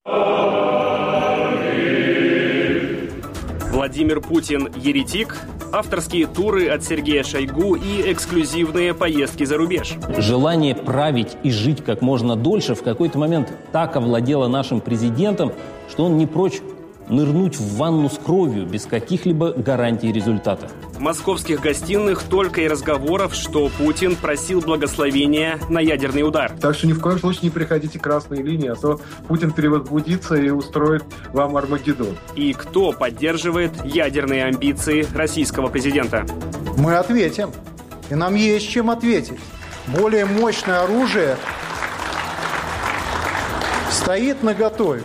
Владимир Путин – еретик, авторские туры от Сергея Шойгу и эксклюзивные поездки за рубеж. Желание править и жить как можно дольше в какой-то момент так овладело нашим президентом, что он не прочь нырнуть в ванну с кровью без каких-либо гарантий результата. В московских гостиных только и разговоров, что Путин просил благословения на ядерный удар. Так что ни в коем случае не приходите к красной линии, а то Путин перевозбудится и устроит вам Армагеддон. И кто поддерживает ядерные амбиции российского президента? Мы ответим. И нам есть чем ответить. Более мощное оружие стоит наготове.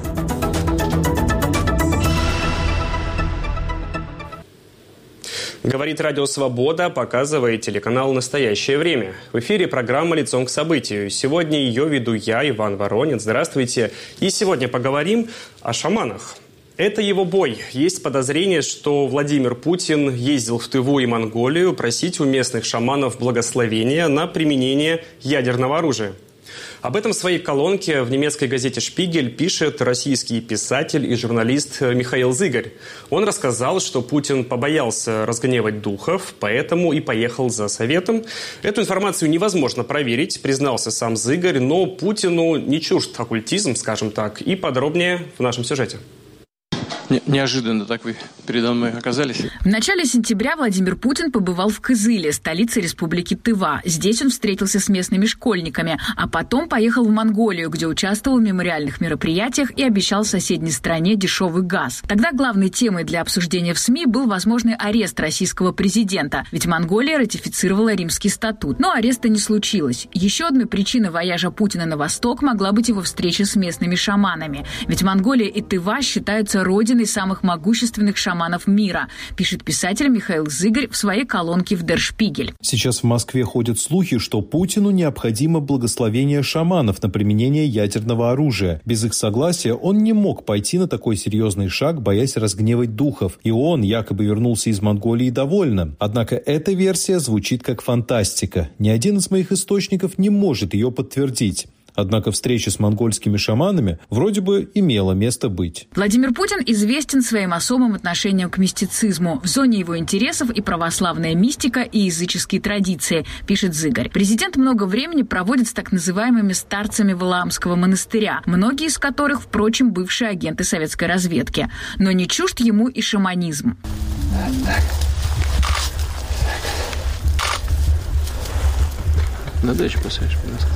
Говорит Радио Свобода, показывает телеканал «Настоящее время». В эфире программа «Лицом к событию». Сегодня ее веду я, Иван Воронин. Здравствуйте. И сегодня поговорим о шаманах. Это его бой. Есть подозрение, что Владимир Путин ездил в Тыву и Монголию просить у местных шаманов благословения на применение ядерного оружия. Об этом в своей колонке в немецкой газете «Шпигель» пишет российский писатель и журналист Михаил Зыгарь. Он рассказал, что Путин побоялся разгневать духов, поэтому и поехал за советом. Эту информацию невозможно проверить, признался сам Зыгарь, но Путину не чужд оккультизм, скажем так, и подробнее в нашем сюжете. Неожиданно так вы передо мной оказались. В начале сентября Владимир Путин побывал в Кызыле, столице республики Тыва. Здесь он встретился с местными школьниками, а потом поехал в Монголию, где участвовал в мемориальных мероприятиях и обещал соседней стране дешевый газ. Тогда главной темой для обсуждения в СМИ был возможный арест российского президента, ведь Монголия ратифицировала Римский статут. Но ареста не случилось. Еще одной причиной вояжа Путина на восток могла быть его встреча с местными шаманами. Ведь Монголия и Тыва считаются родиной самых могущественных шаманов мира, пишет писатель Михаил Зыгарь в своей колонке в Der Spiegel. Сейчас в Москве ходят слухи, что Путину необходимо благословение шаманов на применение ядерного оружия. Без их согласия он не мог пойти на такой серьезный шаг, боясь разгневать духов. И он якобы вернулся из Монголии довольным. Однако эта версия звучит как фантастика. Ни один из моих источников не может ее подтвердить. Однако встреча с монгольскими шаманами вроде бы имела место быть. Владимир Путин известен своим особым отношением к мистицизму. В зоне его интересов и православная мистика, и языческие традиции, пишет Зыгарь. Президент много времени проводит с так называемыми старцами Валаамского монастыря, многие из которых, впрочем, бывшие агенты советской разведки. Но не чужд ему и шаманизм. На дачу посадишь,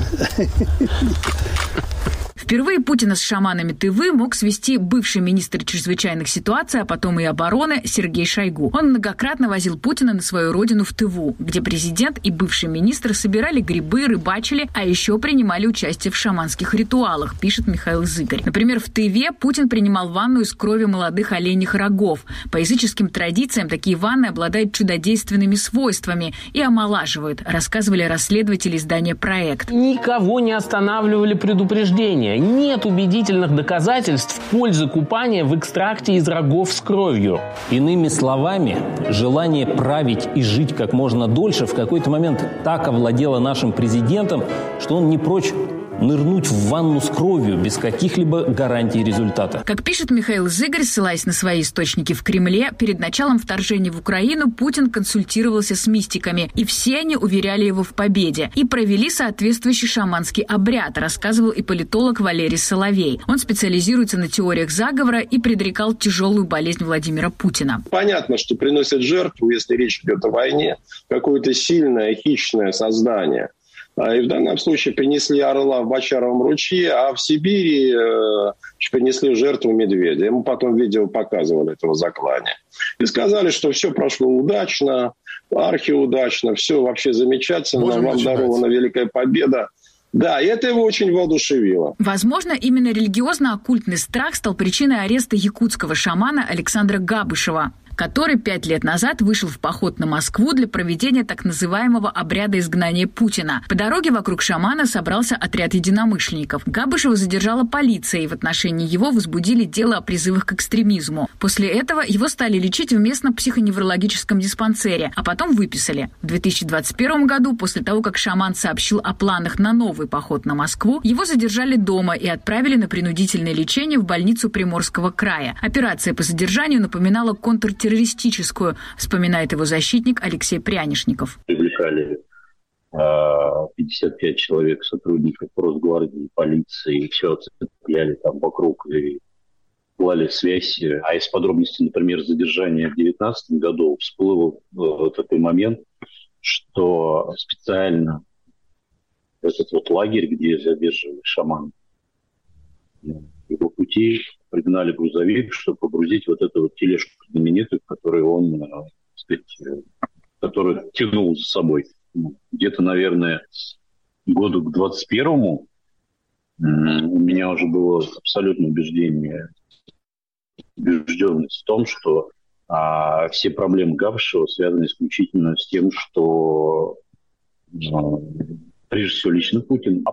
Впервые Путина с шаманами Тывы мог свести бывший министр чрезвычайных ситуаций, а потом и обороны Сергей Шойгу. Он многократно возил Путина на свою родину в Тыву, где президент и бывший министр собирали грибы, рыбачили, а еще принимали участие в шаманских ритуалах, пишет Михаил Зыгарь. Например, в Тыве Путин принимал ванну из крови молодых оленьих рогов. По языческим традициям такие ванны обладают чудодейственными свойствами и омолаживают, рассказывали расследователи издания «Проект». Никого не останавливали предупреждения. Нет убедительных доказательств в пользу купания в экстракте из рогов с кровью. Иными словами, желание править и жить как можно дольше в какой-то момент так овладело нашим президентом, что он не прочь нырнуть в ванну с кровью без каких-либо гарантий результата. Как пишет Михаил Зыгарь, ссылаясь на свои источники в Кремле, перед началом вторжения в Украину Путин консультировался с мистиками, и все они уверяли его в победе и провели соответствующий шаманский обряд, рассказывал и политолог Валерий Соловей. Он специализируется на теориях заговора и предрекал тяжелую болезнь Владимира Путина. Понятно, что приносят жертву, если речь идет о войне, какое-то сильное хищное создание. И в данном случае принесли орла в Бочаровом ручье, а в Сибири принесли жертву медведя. Ему потом видео показывали этого заклания. И сказали, что все прошло удачно, архиудачно, все вообще замечательно, вам дарована великая победа. Да, и это его очень воодушевило. Возможно, именно религиозно-оккультный страх стал причиной ареста якутского шамана Александра Габышева. который 5 лет назад вышел в поход на Москву для проведения так называемого обряда изгнания Путина. По дороге вокруг шамана собрался отряд единомышленников. Габышева задержала полиция, и в отношении его возбудили дело о призывах к экстремизму. После этого его стали лечить в местном психоневрологическом диспансере, а потом выписали. В 2021 году, после того, как шаман сообщил о планах на новый поход на Москву, его задержали дома и отправили на принудительное лечение в больницу Приморского края. Операция по задержанию напоминала контртеррористическую, вспоминает его защитник Алексей Прянишников. Привлекали 55 человек, сотрудников Росгвардии, полиции, все цепляли там вокруг и клали связь. А из подробностей, например, задержания в 2019 году всплыл такой момент, что специально этот вот лагерь, где задерживали шамана, его пути пригнали грузовик, чтобы погрузить вот эту вот тележку знаменитую, которую он, так сказать, которую тянул за собой. Где-то, наверное, году к 21-му у меня уже было абсолютное убежденность в том, что все проблемы Габышева связаны исключительно с тем, что прежде всего лично Путин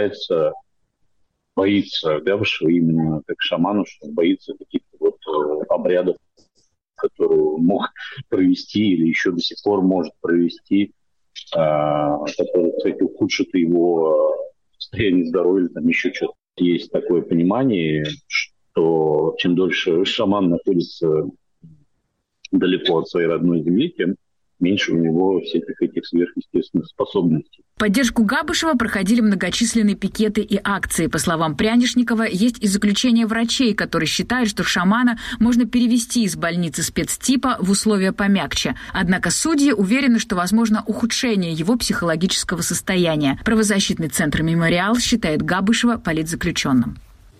боится Габышева именно как шаману, что он боится каких-то вот обрядов, которые он мог провести или еще до сих пор может провести, которые, кстати, ухудшат его состояние здоровья, там еще что-то. Есть такое понимание, что чем дольше шаман находится далеко от своей родной земли, тем меньше у него всяких этих сверхъестественных способностей. В поддержку Габышева проходили многочисленные пикеты и акции. По словам Прянишникова, есть и заключение врачей, которые считают, что шамана можно перевести из больницы спецтипа в условия помягче. Однако судьи уверены, что возможно ухудшение его психологического состояния. Правозащитный центр «Мемориал» считает Габышева политзаключенным.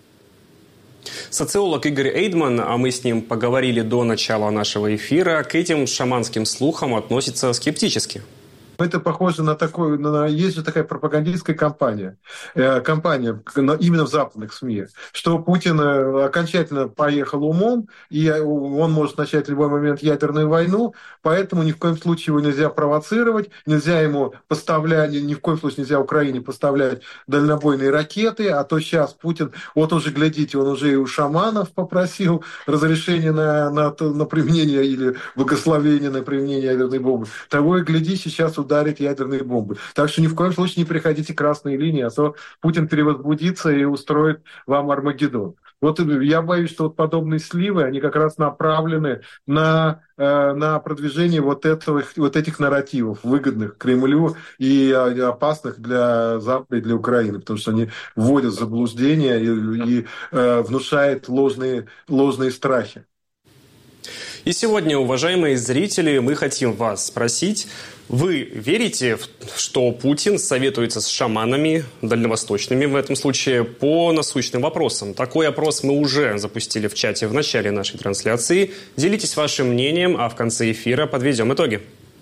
Социолог Игорь Эйдман, а мы с ним поговорили до начала нашего эфира, к этим шаманским слухам относится скептически. Это похоже на есть же такая пропагандистская кампания именно в западных СМИ, что Путин окончательно поехал умом, и он может начать в любой момент ядерную войну, поэтому ни в коем случае его нельзя провоцировать, нельзя ему поставлять, ни в коем случае нельзя Украине поставлять дальнобойные ракеты, а то сейчас Путин, вот уже, глядите, он уже и у шаманов попросил разрешение на применение или благословение на применение ядерной бомбы. Того и гляди, сейчас ударить ядерные бомбы. Так что ни в коем случае не переходите красные линии, а то Путин перевозбудится и устроит вам Армагеддон. Вот я боюсь, что вот подобные сливы, они как раз направлены на продвижение вот этих нарративов, выгодных Кремлю и опасных для Запада и для Украины, потому что они вводят в заблуждение и внушают ложные страхи. И сегодня, уважаемые зрители, мы хотим вас спросить, вы верите, что Путин советуется с шаманами, дальневосточными в этом случае, по насущным вопросам? Такой опрос мы уже запустили в чате в начале нашей трансляции. Делитесь вашим мнением, а в конце эфира подведем итоги.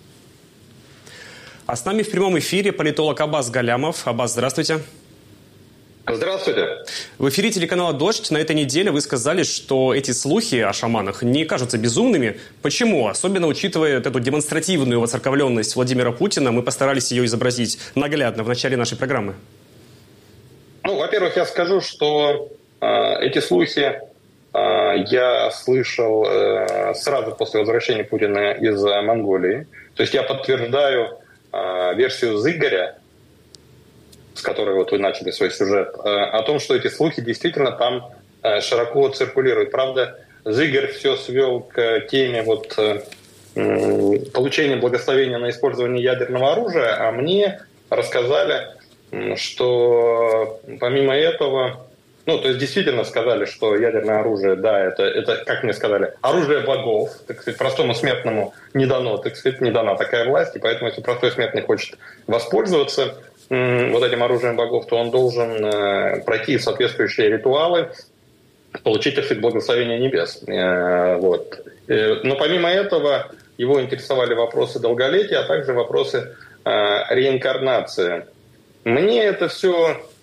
А с нами в прямом эфире политолог Аббас Галямов. Аббас, здравствуйте. Здравствуйте. В эфире телеканала «Дождь» на этой неделе вы сказали, что эти слухи о шаманах не кажутся безумными. Почему? Особенно учитывая эту демонстративную воцерковленность Владимира Путина, мы постарались ее изобразить наглядно в начале нашей программы. Во-первых, я скажу, что эти слухи я слышал сразу после возвращения Путина из Монголии. То есть я подтверждаю версию Зыгоря, с которой вот вы начали свой сюжет, о том, что эти слухи действительно там широко циркулируют. Правда, Зыгорь все свел к теме получения благословения на использование ядерного оружия, а мне рассказали, что помимо этого, то есть действительно сказали, что ядерное оружие, да, это, как мне сказали, оружие богов, так сказать, простому смертному не дано, так сказать, не дана такая власть, и поэтому, если простой смертный хочет воспользоваться вот этим оружием богов, то он должен пройти соответствующие ритуалы, получить, так сказать, благословение небес. Но помимо этого его интересовали вопросы долголетия, а также вопросы реинкарнации. Мне это все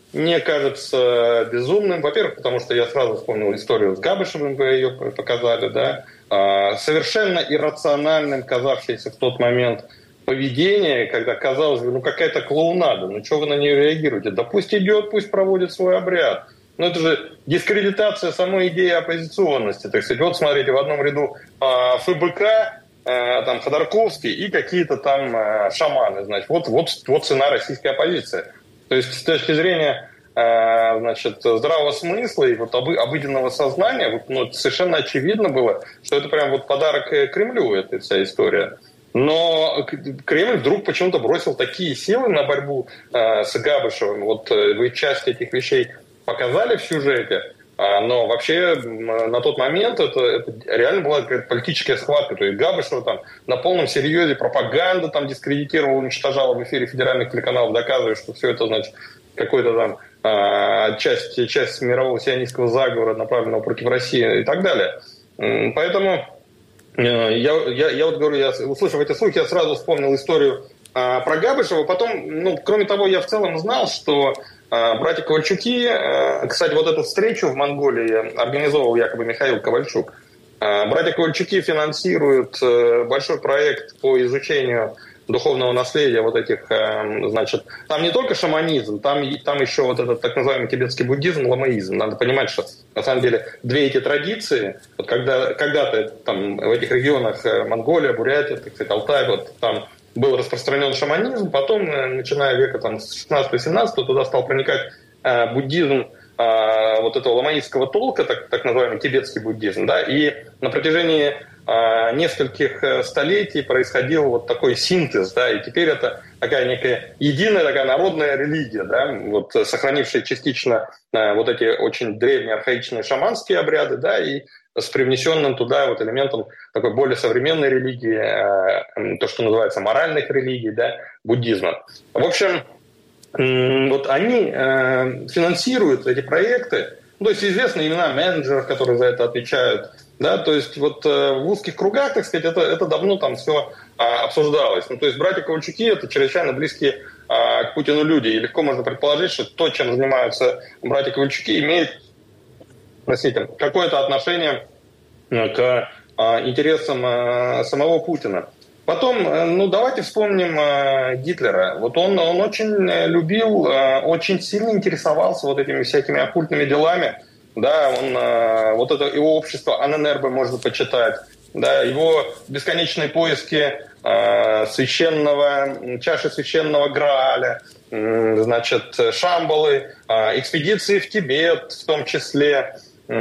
не кажется безумным. Во-первых, потому что я сразу вспомнил историю с Габышевым, вы ее показали, да, совершенно иррациональным казавшееся в тот момент поведение, когда казалось бы, какая-то клоунада, что вы на нее реагируете? Да пусть идет, пусть проводит свой обряд. Это же дискредитация самой идеи оппозиционности. Так сказать, вот смотрите, в одном ряду ФБК, там Ходорковский и какие-то там шаманы. Значит, вот цена российской оппозиции. То есть с точки зрения здравого смысла и обыденного сознания совершенно очевидно было, что это прям подарок Кремлю, эта вся история. Но Кремль вдруг почему-то бросил такие силы на борьбу с Габышевым. Вы часть этих вещей показали в сюжете, но вообще на тот момент это реально была какая-то политическая схватка. То есть Габышева там на полном серьезе пропаганда там дискредитировала, уничтожала в эфире федеральных телеканалов, доказывая, что все это, значит, какой-то там часть мирового сионистского заговора, направленного против России и так далее. Поэтому я говорю, услышав эти слухи, я сразу вспомнил историю про Габышева. Потом, кроме того, я в целом знал, что братья Ковальчуки, кстати, эту встречу в Монголии организовал якобы Михаил Ковальчук. Братья Ковальчуки финансируют большой проект по изучению духовного наследия этих, значит, там не только шаманизм, там еще этот так называемый тибетский буддизм, ламаизм. Надо понимать, что на самом деле две эти традиции, когда-то там в этих регионах Монголия, Бурятия, так сказать, Алтай, там был распространен шаманизм, потом, начиная века с 16-17, туда стал проникать буддизм этого ламаистского толка, так называемый тибетский буддизм, да, и на протяжении нескольких столетий происходил такой синтез, да, и теперь это такая некая единая такая народная религия, да, сохранившая частично эти очень древние архаичные шаманские обряды, да, и с привнесенным туда элементом такой более современной религии, то, что называется моральных религий, да, буддизма. В общем, они финансируют эти проекты, то есть известны имена менеджеров, которые за это отвечают, да, то есть в узких кругах, так сказать, это давно там все обсуждалось. То есть братья Ковальчуки — это чрезвычайно близкие к Путину люди, и легко можно предположить, что то, чем занимаются братья Ковальчуки, имеет какое-то отношение к интересам самого Путина. Потом, давайте вспомним Гитлера. Он очень любил, очень сильно интересовался этими всякими оккультными делами. Да, его общество Анненербе можно почитать. Да, его бесконечные поиски чаши священного Грааля, значит, Шамбалы, экспедиции в Тибет в том числе.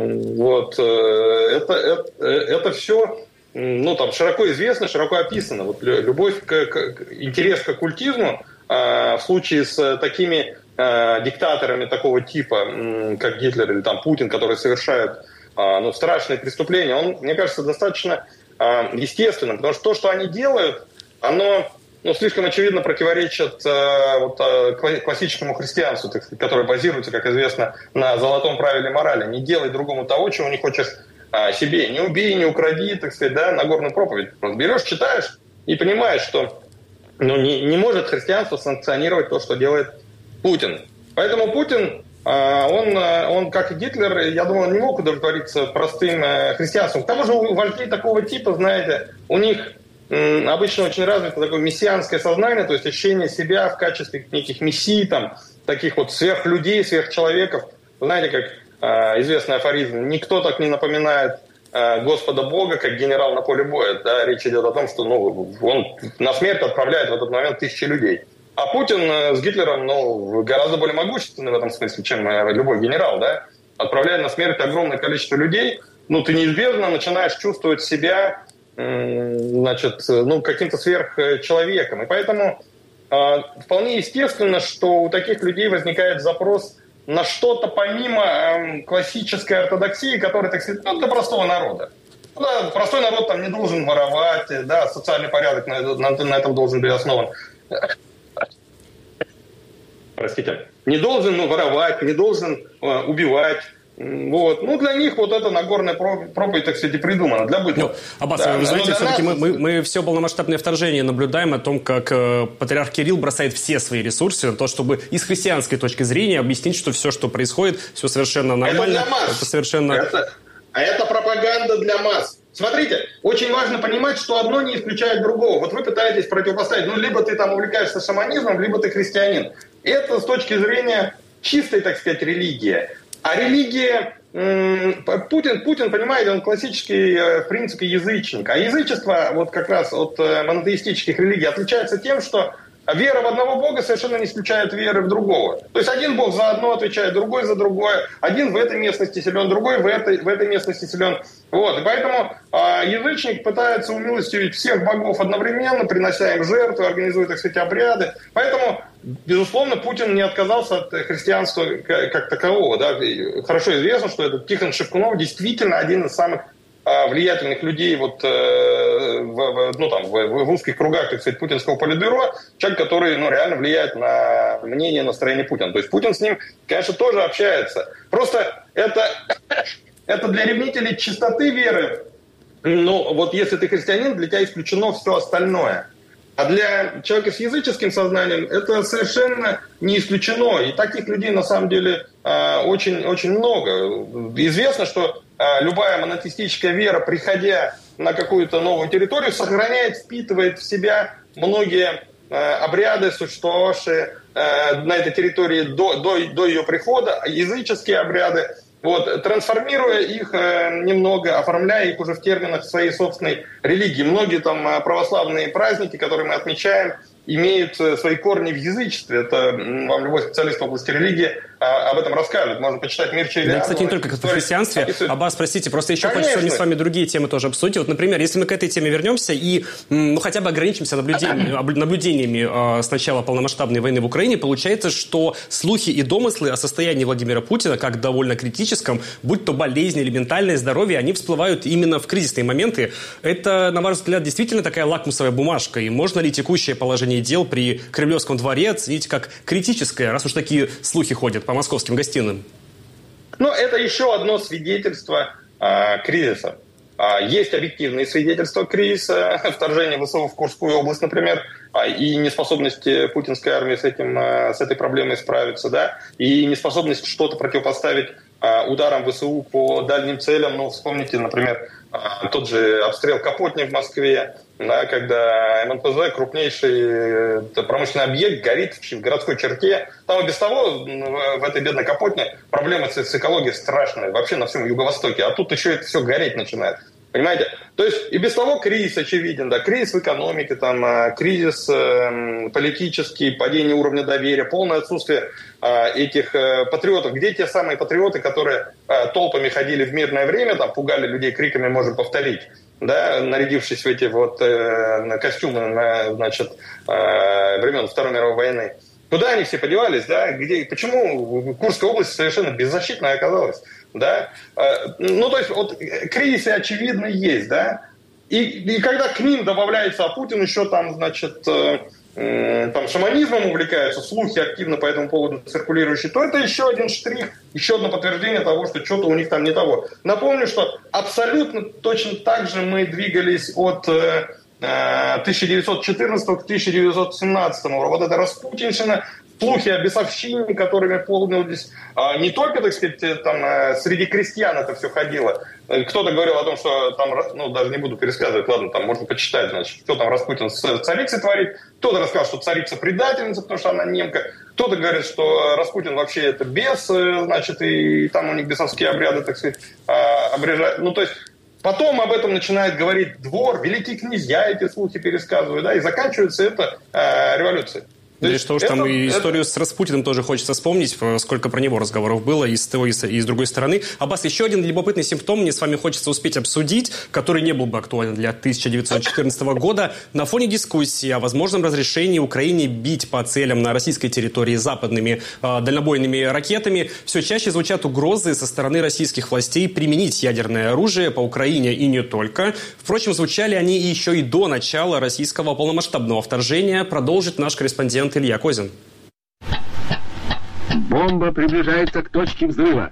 Это все широко известно, широко описано. Любовь, интерес к оккультизму в случае с такими диктаторами такого типа, как Гитлер или Путин, которые совершают страшные преступления, он, мне кажется, достаточно естественным, потому что то, что они делают, оно слишком очевидно противоречит классическому христианству, которое базируется, как известно, на золотом правиле морали. Не делай другому того, чего не хочешь себе. Не убей, не укради, так сказать, да, Нагорную проповедь. Берешь, читаешь и понимаешь, что не может христианство санкционировать то, что делает Путин. Поэтому Путин, он как и Гитлер, я думаю, он не мог удовлетвориться простым христианством. К тому же у вождей такого типа, знаете, у них обычно очень развито такое мессианское сознание, то есть ощущение себя в качестве неких мессий, таких сверхлюдей, сверхчеловеков. Знаете, как известный афоризм: никто так не напоминает Господа Бога, как генерал на поле боя. Да? Речь идет о том, что он на смерть отправляет в этот момент тысячи людей. А Путин с Гитлером гораздо более могущественный в этом смысле, чем любой генерал. Да? Отправляя на смерть огромное количество людей, ты неизбежно начинаешь чувствовать себя каким-то сверхчеловеком. И поэтому вполне естественно, что у таких людей возникает запрос на что-то помимо классической ортодоксии, которая, так сказать, для простого народа. Да, простой народ не должен воровать, да, социальный порядок на этом должен быть основан. Простите. Не должен воровать, не должен убивать, Вот. Ну, для них вот эта Нагорная проповедь, так сказать, и придумана, для быта. Аббас, вы знаете, все-таки мы все полномасштабное вторжение наблюдаем о том, как патриарх Кирилл бросает все свои ресурсы на то, чтобы и с христианской точки зрения объяснить, что все, что происходит, все совершенно нормально. Это для масс. Это совершенно... Это пропаганда для масс. Смотрите, очень важно понимать, что одно не исключает другого. Вот вы пытаетесь противопоставить, либо ты там увлекаешься шаманизмом, либо ты христианин. Это с точки зрения чистой, так сказать, религии. А религия, Путин, понимаете, он классический, в принципе, язычник. А язычество вот как раз от монотеистических религий отличается тем, что вера в одного бога совершенно не исключает веры в другого. То есть один бог за одно отвечает, другой за другое. Один в этой местности силен, другой в этой местности силен. Вот. И поэтому язычник пытается умилостивить всех богов одновременно, принося им жертвы, организуя, так сказать, обряды. Поэтому, безусловно, Путин не отказался от христианства как такового. Да. Хорошо известно, что этот Тихон Шевкунов действительно один из самых влиятельных людей вот, в узких кругах, так сказать, путинского политбюро, человек, который реально влияет на мнение, настроение Путина. То есть Путин с ним, конечно, тоже общается. Просто это для ревнителей чистоты веры. Ну, вот если ты христианин, для тебя исключено все остальное. А для человека с языческим сознанием это совершенно не исключено. И таких людей, на самом деле, очень много. Известно, что любая монотеистическая вера, приходя на какую-то новую территорию, сохраняет, впитывает в себя многие обряды, существовавшие на этой территории до ее прихода, языческие обряды, вот, трансформируя их немного, оформляя их уже в терминах своей собственной религии. Многие там православные праздники, которые мы отмечаем, имеют свои корни в язычестве. Это вам любой специалист в области религии об этом расскажет. Можно почитать «Мир Челябинска». Да, кстати, не только в христианстве. Аббас, простите, просто еще хочется с вами другие темы тоже обсудить. Вот, например, если мы к этой теме вернемся и хотя бы ограничимся наблюдениями с начала полномасштабной войны в Украине, получается, что слухи и домыслы о состоянии Владимира Путина, как довольно критическом, будь то болезни или ментальное здоровье, они всплывают именно в кризисные моменты. Это, на ваш взгляд, действительно такая лакмусовая бумажка? И можно ли текущее положение дел при Кремлевском дворе оценить как критическое, раз уж такие слухи ходят по московским гостиным? Ну, это еще одно свидетельство кризиса. Есть объективные свидетельства кризиса, вторжение ВСУ в Курскую область, например, и неспособность путинской армии с этой проблемой справиться, да, и неспособность что-то противопоставить ударам ВСУ по дальним целям. Ну, вспомните, например, тот же обстрел Капотни в Москве, да, когда МНПЗ, крупнейший промышленный объект, горит в городской черте. Там и без того в этой бедной Капотне проблемы с экологией страшные вообще на всем Юго-Востоке. А тут еще это все гореть начинает. Понимаете? То есть и без того кризис очевиден, да, кризис в экономике, там, кризис политический, падение уровня доверия, полное отсутствие этих патриотов. Где те самые патриоты, которые толпами ходили в мирное время, там, пугали людей криками «можем повторить», да, нарядившись в эти вот костюмы, времен Второй мировой войны? Куда они все подевались, да? Почему Курская область совершенно беззащитная оказалась? Да? Ну, то есть, вот, кризисы очевидно есть, да? И когда к ним добавляется, а Путин еще там, значит, там шаманизмом увлекается, слухи активно по этому поводу циркулирующие, то это еще один штрих, еще одно подтверждение того, что что-то у них там не того. Напомню, что абсолютно точно так же мы двигались от 1914 к 1917. Вот это распутинщина, слухи о бесовщине, которыми полнились не только, так сказать, там среди крестьян это все ходило. Кто-то говорил о том, что там, ну, даже не буду пересказывать, ладно, там можно почитать, значит, кто там Распутин с царицей творит. Кто-то рассказал, что царица предательница, потому что она немка. Кто-то говорит, что Распутин вообще это бес, значит, и там у них бесовские обряды, так сказать, обрежают. Ну, то есть потом об этом начинает говорить двор, великие князья эти слухи пересказывают, да, и заканчивается это революцией. Да что уж там и историю с Распутиным тоже хочется вспомнить, сколько про него разговоров было и с той, и с другой стороны. Аббас, еще один любопытный симптом мне с вами хочется успеть обсудить, который не был бы актуален для 1914 года. На фоне дискуссии о возможном разрешении Украине бить по целям на российской территории западными дальнобойными ракетами все чаще звучат угрозы со стороны российских властей применить ядерное оружие по Украине и не только. Впрочем, звучали они еще и до начала российского полномасштабного вторжения, продолжит наш корреспондент Илья Козин. Бомба приближается к точке взрыва.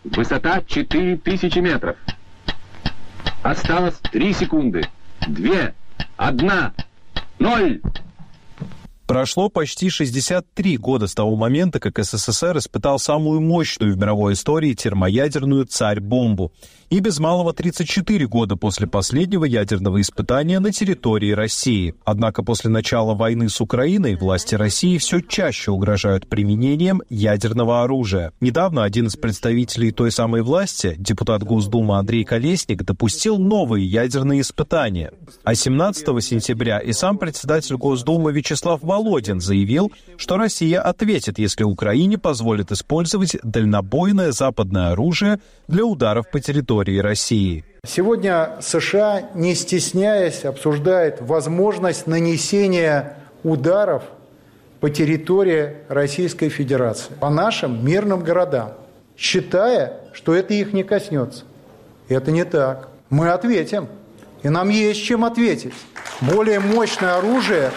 Высота 4000 метров. Осталось 3 секунды. 2, 1, 0. Прошло почти 63 года с того момента, как СССР испытал самую мощную в мировой истории термоядерную «Царь-бомбу». И без малого 34 года после последнего ядерного испытания на территории России. Однако после начала войны с Украиной власти России все чаще угрожают применением ядерного оружия. Недавно один из представителей той самой власти, депутат Госдумы Андрей Колесник, допустил новые ядерные испытания. А 17 сентября и сам председатель Госдумы Вячеслав Володин заявил, что Россия ответит, если Украине позволит использовать дальнобойное западное оружие для ударов по территории России. Сегодня США, не стесняясь, обсуждает возможность нанесения ударов по территории Российской Федерации, по нашим мирным городам, считая, что это их не коснется. Это не так. Мы ответим, и нам есть чем ответить. Более мощное оружие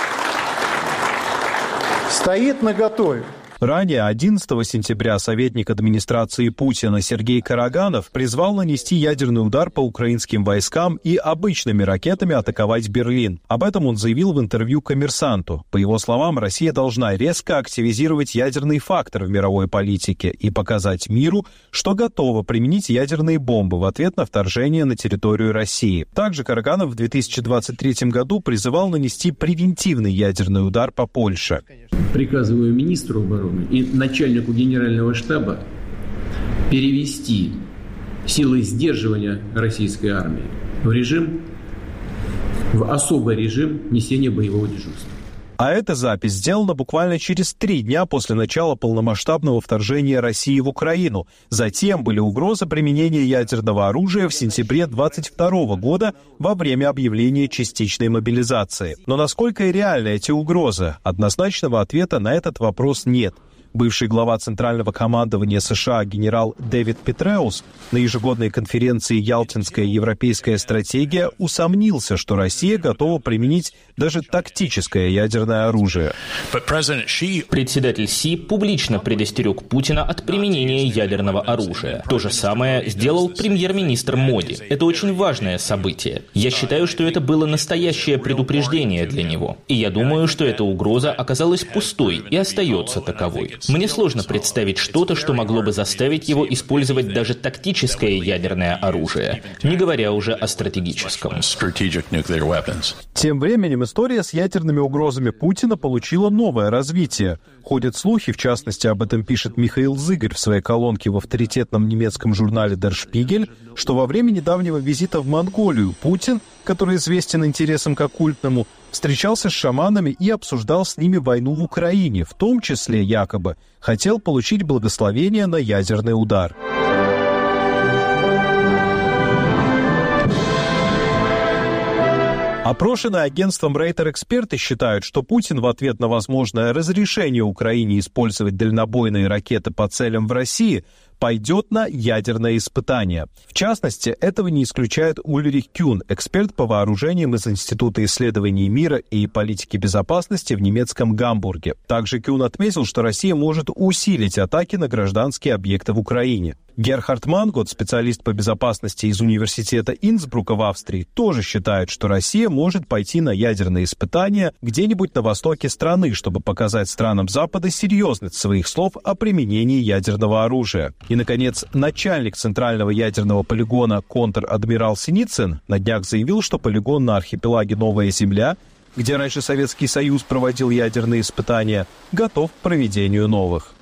стоит наготове. Ранее, 11 сентября, советник администрации Путина Сергей Караганов призвал нанести ядерный удар по украинским войскам и обычными ракетами атаковать Берлин. Об этом он заявил в интервью «Коммерсанту». По его словам, Россия должна резко активизировать ядерный фактор в мировой политике и показать миру, что готова применить ядерные бомбы в ответ на вторжение на территорию России. Также Караганов в 2023 году призывал нанести превентивный ядерный удар по Польше. Приказываю министру обороны и начальнику генерального штаба перевести силы сдерживания российской армии в особый режим несения боевого дежурства. А эта запись сделана буквально через 3 дня после начала полномасштабного вторжения России в Украину. Затем были угрозы применения ядерного оружия в сентябре 2022 года во время объявления частичной мобилизации. Но насколько реальны эти угрозы? Однозначного ответа на этот вопрос нет. Бывший глава Центрального командования США генерал Дэвид Петреус на ежегодной конференции «Ялтинская европейская стратегия» усомнился, что Россия готова применить даже тактическое ядерное оружие. Председатель Си публично предостерег Путина от применения ядерного оружия. То же самое сделал премьер-министр Моди. Это очень важное событие. Я считаю, что это было настоящее предупреждение для него. И я думаю, что эта угроза оказалась пустой и остается таковой. Мне сложно представить что-то, что могло бы заставить его использовать даже тактическое ядерное оружие, не говоря уже о стратегическом. Тем временем история с ядерными угрозами Путина получила новое развитие. Ходят слухи, в частности, об этом пишет Михаил Зыгорь в своей колонке в авторитетном немецком журнале Der Spiegel, что во время недавнего визита в Монголию Путин, который известен интересам к оккультному, встречался с шаманами и обсуждал с ними войну в Украине, в том числе, якобы, хотел получить благословение на ядерный удар. Опрошенные агентством Рейтер эксперты считают, что Путин в ответ на возможное разрешение Украине использовать дальнобойные ракеты по целям в России пойдет на ядерное испытание. В частности, этого не исключает Ульрих Кюн, эксперт по вооружениям из Института исследований мира и политики безопасности в немецком Гамбурге. Также Кюн отметил, что Россия может усилить атаки на гражданские объекты в Украине. Герхард Мангот, специалист по безопасности из университета Инсбрука в Австрии, тоже считает, что Россия может пойти на ядерные испытания где-нибудь на востоке страны, чтобы показать странам Запада серьезность своих слов о применении ядерного оружия. И, наконец, начальник Центрального ядерного полигона контр-адмирал Синицын на днях заявил, что полигон на архипелаге Новая Земля, где раньше Советский Союз проводил ядерные испытания, готов к проведению новых.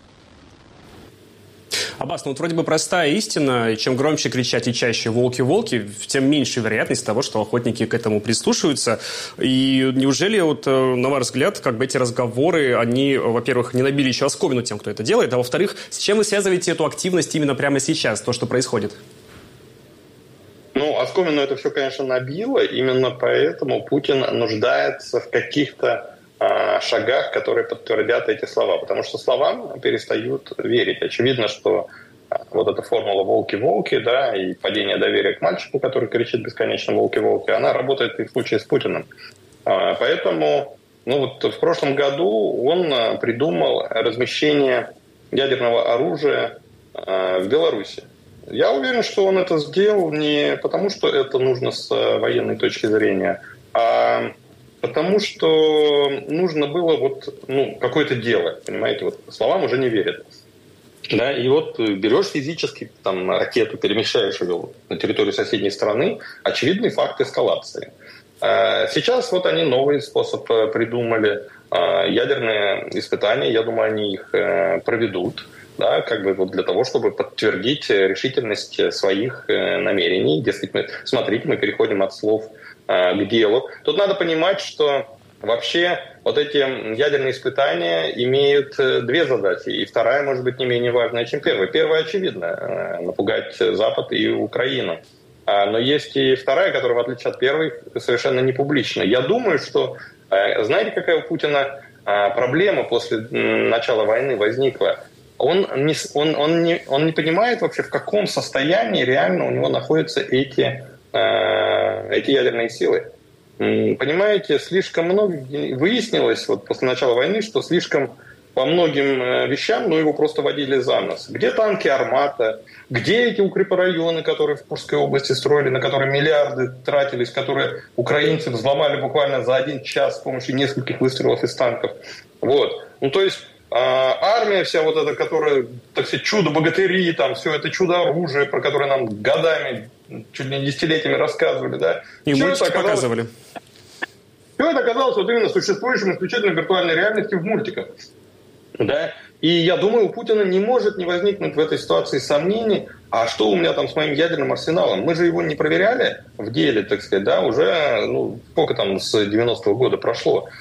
Аббас, ну вот вроде бы простая истина, чем громче кричать и чаще «волки-волки», тем меньше вероятность того, что охотники к этому прислушиваются. И неужели, вот, на ваш взгляд, как бы эти разговоры, они, во-первых, не набили еще оскомину тем, кто это делает, а во-вторых, с чем вы связываете эту активность именно прямо сейчас, то, что происходит? Ну, оскомину это все, конечно, набило, именно поэтому Путин нуждается в каких-то шагах, которые подтвердят эти слова. Потому что словам перестают верить. Очевидно, что вот эта формула «волки-волки», да, и падение доверия к мальчику, который кричит бесконечно «волки-волки», она работает и в случае с Путиным. Поэтому, ну вот в прошлом году он придумал размещение ядерного оружия в Беларуси. Я уверен, что он это сделал не потому, что это нужно с военной точки зрения, а потому что нужно было какое-то дело, понимаете, словам уже не верят. Да, и берешь физически ракету, перемещаешь ее на территорию соседней страны, очевидный факт эскалации. Сейчас они новый способ придумали, ядерные испытания, я думаю, они их проведут, да, для того, чтобы подтвердить решительность своих намерений. Дескать, смотрите, мы переходим от слов к делу. Тут надо понимать, что вообще эти ядерные испытания имеют две задачи, и вторая, может быть, не менее важная, чем первая. Первая, очевидно, напугать Запад и Украину. Но есть и вторая, которая, в отличие от первой, совершенно не публична. Я думаю, что, знаете, какая у Путина проблема после начала войны возникла? Он не понимает вообще, в каком состоянии реально у него находятся эти ядерные силы. Понимаете, слишком много выяснилось после начала войны, что слишком по многим вещам его просто водили за нос. Где танки «Армата», где эти укрепрайоны, которые в Курской области строили, на которые миллиарды тратились, которые украинцы взломали буквально за 1 час с помощью нескольких выстрелов из танков. То есть армия вся эта, которая, так сказать, чудо-богатыри, все это чудо-оружие, про которое нам годами, чуть ли не десятилетиями рассказывали, да. И мультики показывали. Все это оказалось именно существующим исключительно в виртуальной реальности в мультиках. Да? И я думаю, у Путина не может не возникнуть в этой ситуации сомнений, а что у меня с моим ядерным арсеналом? Мы же его не проверяли в деле, так сказать, да, уже, сколько с 90-го года прошло?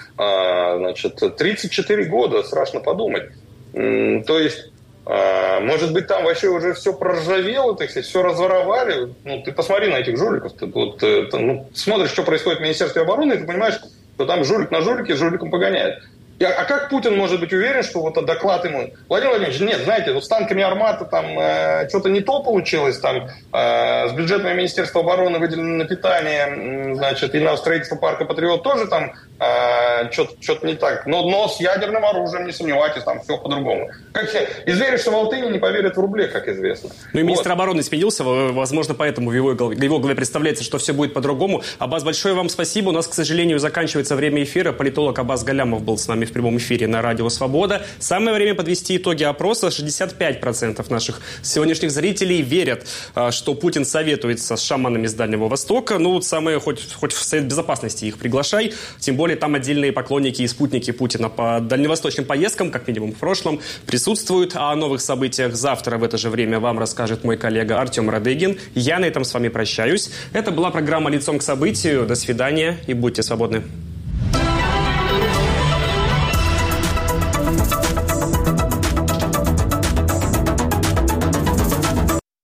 34 года, страшно подумать. То есть, может быть, там вообще уже все проржавело, так сказать, все разворовали. Ты посмотри на этих жуликов. Ты смотришь, что происходит в Министерстве обороны, и ты понимаешь, что там жулик на жулике с жуликом погоняет. А как Путин может быть уверен, что доклад ему... Владимир Владимирович, нет, знаете, с танками «Армата» что-то не то получилось, с бюджетами Министерства обороны выделено на питание, и на строительство парка «Патриот» тоже что-то не так. Но с ядерным оружием, не сомневайтесь, все по-другому. Изверишь в Алтыне, не поверят в рубле, как известно. И министр обороны сменился, возможно, поэтому в его голове представляется, что все будет по-другому. Аббас, большое вам спасибо. У нас, к сожалению, заканчивается время эфира. Политолог Аббас Галямов был с нами в прямом эфире на Радио Свобода. Самое время подвести итоги опроса. 65% наших сегодняшних зрителей верят, что Путин советуется с шаманами с Дальнего Востока. Хоть в Совет Безопасности их приглашай. Тем более там отдельные поклонники и спутники Путина по дальневосточным поездкам, как минимум в прошлом, присутствуют. А о новых событиях завтра в это же время вам расскажет мой коллега Артем Радыгин. Я на этом с вами прощаюсь. Это была программа «Лицом к событию». До свидания и будьте свободны.